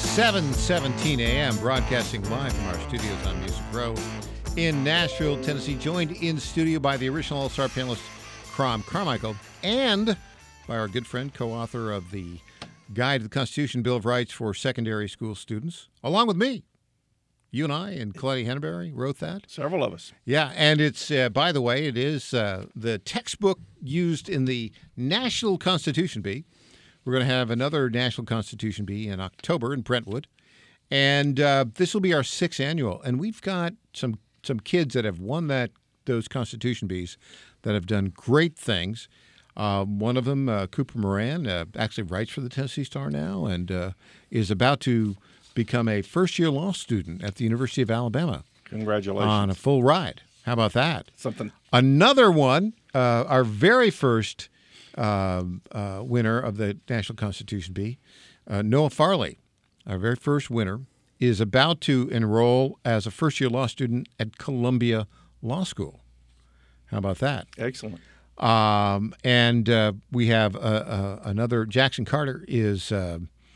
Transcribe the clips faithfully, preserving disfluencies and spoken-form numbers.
seven seventeen a.m. broadcasting live from our studios on Music Row in Nashville, Tennessee. Joined in studio by the original All-Star panelist, Crom Carmichael, and by our good friend, co-author of the Guide to the Constitution, Bill of Rights for Secondary School Students, along with me. You and I and Claudia Henneberry wrote that. Several of us. Yeah, and it's, uh, by the way, it is uh, the textbook used in the National Constitution Bee. We're going to have another National Constitution Bee in October in Brentwood. And uh, this will be our sixth annual. And we've got some some kids that have won that those Constitution Bees that have done great things. Uh, one of them, uh, Cooper Moran, uh, actually writes for the Tennessee Star now and uh, is about to become a first-year law student at the University of Alabama. Congratulations. On a full ride. How about that? Something. Another one, uh, our very first uh, uh, winner of the National Constitution Bee, uh, Noah Farley, our very first winner, is about to enroll as a first-year law student at Columbia Law School. How about that? Excellent. Um, and uh, we have uh, uh, another, Jackson Carter is uh,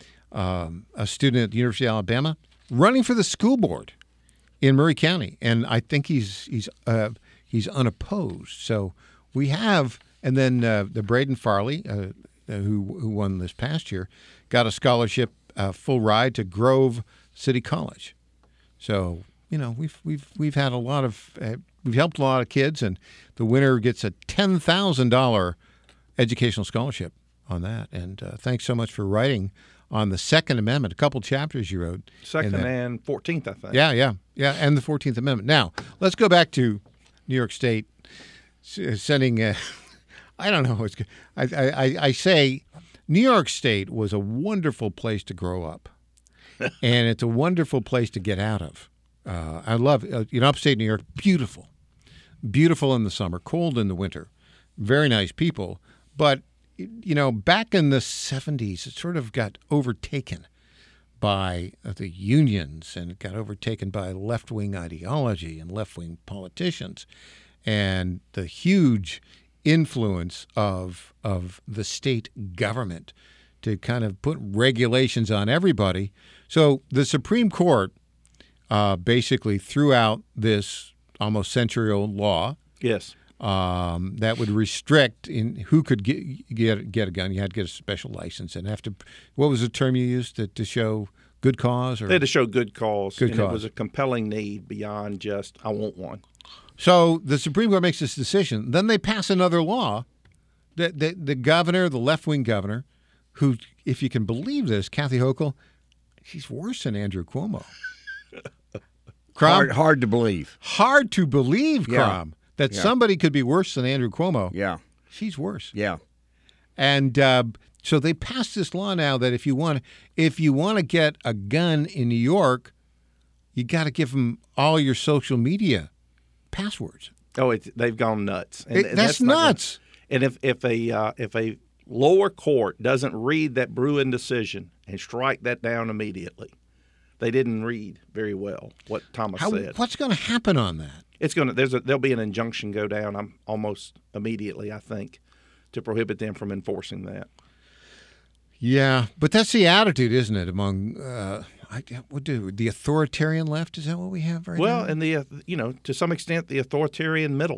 um, a student at the University of Alabama running for the school board in Murray County. And I think he's he's uh, he's unopposed. So we have, and then uh, the Braden Farley, uh, who, who won this past year, got a scholarship, uh, full ride to Grove City College. So, you know, we've we've we've had a lot of uh, we've helped a lot of kids, and the winner gets a ten thousand dollars educational scholarship on that. And uh, thanks so much for writing on the Second Amendment. A couple chapters you wrote. Second and fourteenth, I think. Yeah, yeah, yeah, and the fourteenth Amendment. Now let's go back to New York State sending. Uh, I don't know. It's, I, I I say New York State was a wonderful place to grow up. And it's a wonderful place to get out of. Uh, I love, uh, you know, upstate New York, beautiful. Beautiful in the summer, cold in the winter. Very nice people. But, you know, back in the seventies, it sort of got overtaken by uh, the unions, and it got overtaken by left-wing ideology and left-wing politicians, and the huge influence of of the state government to kind of put regulations on everybody. So the Supreme Court uh, basically threw out this almost century-old law. Yes. Um, that would restrict in who could get, get get a gun. You had to get a special license and have to. What was the term you used to, to show good cause? Or they had to show good cause. Good and cause. It was a compelling need beyond just I want one. So the Supreme Court makes this decision. Then they pass another law. The the, the governor, the left-wing governor, who, if you can believe this, Kathy Hochul, she's worse than Andrew Cuomo. Crom, hard, hard to believe. Hard to believe, Yeah. Crom, that Yeah. somebody could be worse than Andrew Cuomo. Yeah. She's worse. Yeah. And uh, so they passed this law now that if you want, if you want to get a gun in New York, you got to give them all your social media passwords. Oh, it's, they've gone nuts. And, It- and that's not nuts. Gonna, and if if a uh, if a lower court doesn't read that Bruin decision and strike that down immediately, they didn't read very well what Thomas How, said. what's going to happen on that? It's going to there's a, there'll be an injunction go down. I'm almost immediately, I think, to prohibit them from enforcing that. Yeah, but that's the attitude, isn't it? Among uh, I, what do the authoritarian left? Is that what we have right Well, now? and the uh, you know to some extent the authoritarian middle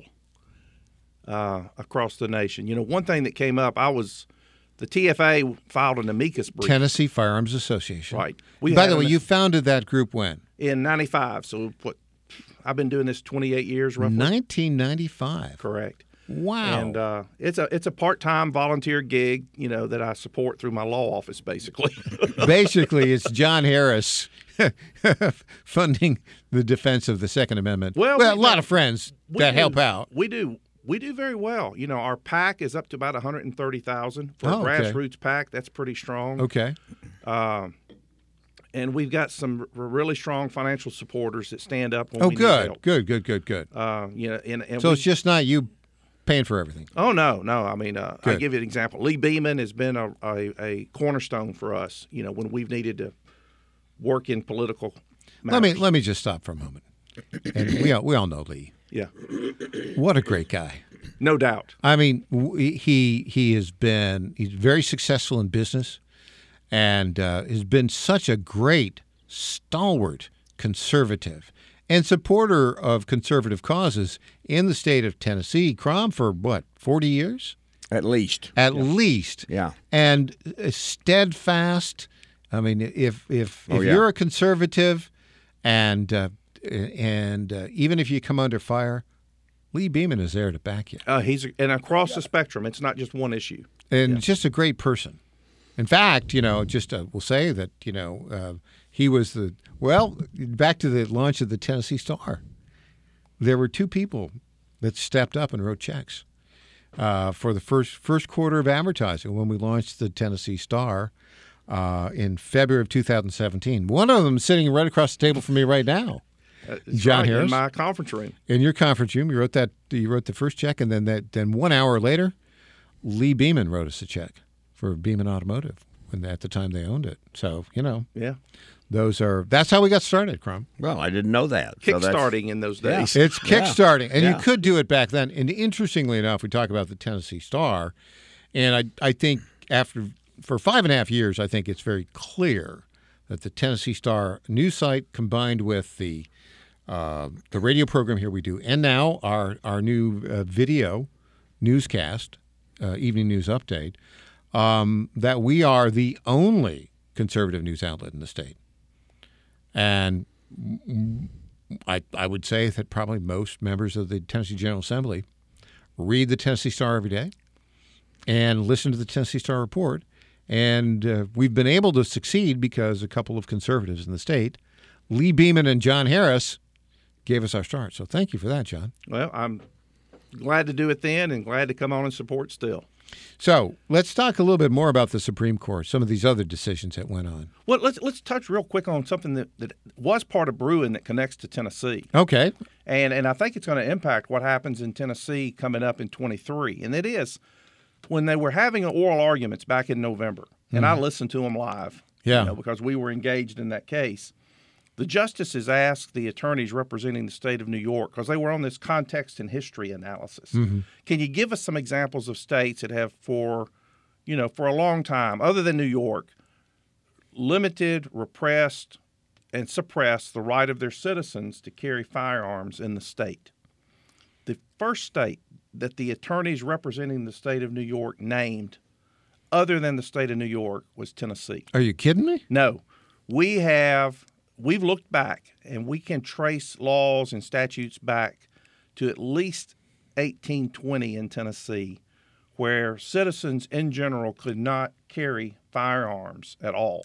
uh, across the nation. You know, one thing that came up, I was the T F A filed an amicus brief. Tennessee Firearms Association. Right. We By had the way, an- you founded that group when? in ninety-five. So what? I've been doing this twenty-eight years, roughly. nineteen ninety-five. Correct. Wow. And uh, it's a it's a part-time volunteer gig, you know, that I support through my law office, basically. Basically, it's John Harris funding the defense of the Second Amendment. Well, a we- lot of friends We that do- help out. We do. We do very well. You know, our PAC is up to about one hundred thirty thousand for Oh, a okay. grassroots PAC. That's pretty strong. Okay. Um, and we've got some r- really strong financial supporters that stand up when Oh, we need good, help. good, good, good, good. Uh, you know, and, and So we- it's just not you paying for everything. Oh no, no. I mean, uh, I'll Good. give you an example. Lee Beeman has been a, a, a cornerstone for us. You know, when we've needed to work in political Let me matters. let me just stop for a moment. And we all, we all know Lee. Yeah, What a great guy. no doubt. I mean, w- he he has been he's very successful in business, and uh, has been such a great, stalwart conservative and supporter of conservative causes in the state of Tennessee. Crom, for what, forty years? At least. At yeah. least. Yeah. And steadfast. I mean, if if, Oh, if yeah. you're a conservative and uh, and uh, even if you come under fire, Lee Beaman is there to back you. Uh, he's and across the spectrum. It's not just one issue. And Yeah. just a great person. In fact, you know, just uh, we'll say that, you know, uh, he was the, well, back to the launch of the Tennessee Star. There were two people that stepped up and wrote checks uh, for the first first quarter of advertising when we launched the Tennessee Star uh, in February of two thousand seventeen. One of them sitting right across the table from me right now. Uh, it's John right Harris? in my conference room. In your conference room, you wrote that. You wrote the first check, and then that. Then one hour later, Lee Beaman wrote us a check for Beaman Automotive when at the time they owned it. So you know, Yeah, those are. That's how we got started, Crum. Well, I didn't know that. So that's- kickstarting in those Yeah. days. It's kickstarting, and Yeah. you could do it back then. And interestingly enough, we talk about the Tennessee Star, and I I think after for five and a half years, I think it's very clear that the Tennessee Star news site combined with the uh, the radio program here we do, and now our our new uh, video newscast, uh, evening news update, um, that we are the only conservative news outlet in the state, and I I would say that probably most members of the Tennessee General Assembly read the Tennessee Star every day and listen to the Tennessee Star Report. And uh, we've been able to succeed because a couple of conservatives in the state, Lee Beaman and John Harris, gave us our start. So thank you for that, John. Well, I'm glad to do it then and glad to come on and support still. So let's talk a little bit more about the Supreme Court, some of these other decisions that went on. Well, let's let's touch real quick on something that, that was part of Bruin that connects to Tennessee. Okay. And and I think it's going to impact what happens in Tennessee coming up in twenty-three. And it is when they were having oral arguments back in November, and I listened to them live, Yeah. you know, because we were engaged in that case. The justices asked the attorneys representing the state of New York, because they were on this context and history analysis. Can you give us some examples of states that have, for, you know, for a long time, other than New York, limited, repressed, and suppressed the right of their citizens to carry firearms in the state? The first state that the attorneys representing the state of New York named, other than the state of New York, was Tennessee. Are you kidding me? No, we have, we've looked back and we can trace laws and statutes back to at least eighteen twenty in Tennessee, where citizens in general could not carry firearms at all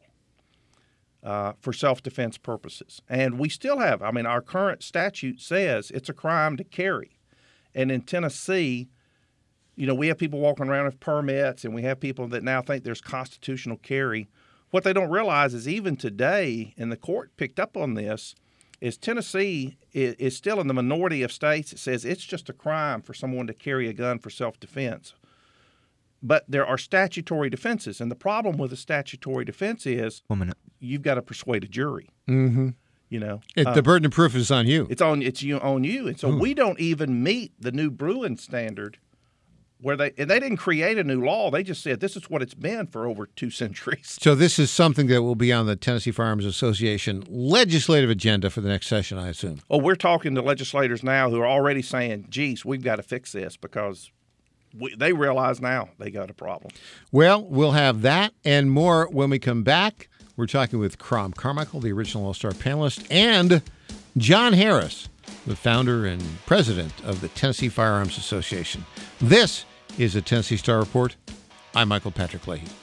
uh, for self-defense purposes. And we still have, I mean, our current statute says it's a crime to carry. And in Tennessee, you know, we have people walking around with permits, and we have people that now think there's constitutional carry. What they don't realize is even today, and the court picked up on this, is Tennessee is, is still in the minority of states that says it's just a crime for someone to carry a gun for self-defense. But there are statutory defenses, and the problem with a statutory defense is One minute. you've got to persuade a jury. Mm-hmm. You know, It, Uh, the burden of proof is on you. it's on it's you on you, and so we don't even meet the new Bruin standard, where they and they didn't create a new law. They just said this is what it's been for over two centuries. So this is something that will be on the Tennessee Firearms Association legislative agenda for the next session, I assume. Oh, we're talking to legislators now who are already saying, "Geez, we've got to fix this," because we, they realize now they got a problem. Well, we'll have that and more when we come back. We're talking with Crom Carmichael, the original All-Star panelist, and John Harris, the founder and president of the Tennessee Firearms Association. This is a Tennessee Star Report. I'm Michael Patrick Leahy.